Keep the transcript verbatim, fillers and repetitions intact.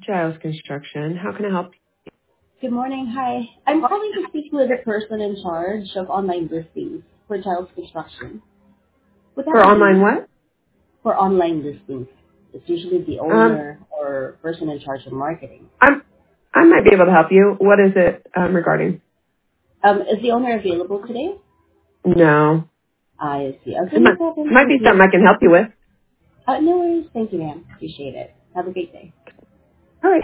Giles Construction. How can I help? Good morning. Hi. I'm calling to speak with the person in charge of online listings for Child's Construction. Would For that be online you? what? For online listings. It's usually the Um, owner or person in charge of marketing. I'm, I might be able to help you. What is it um, regarding? Um, is the owner available today? No. I see. Okay, It no might, problem. might Thank be you. something I can help you with. Uh, no worries. Thank you, ma'am. Appreciate it. Have a great day.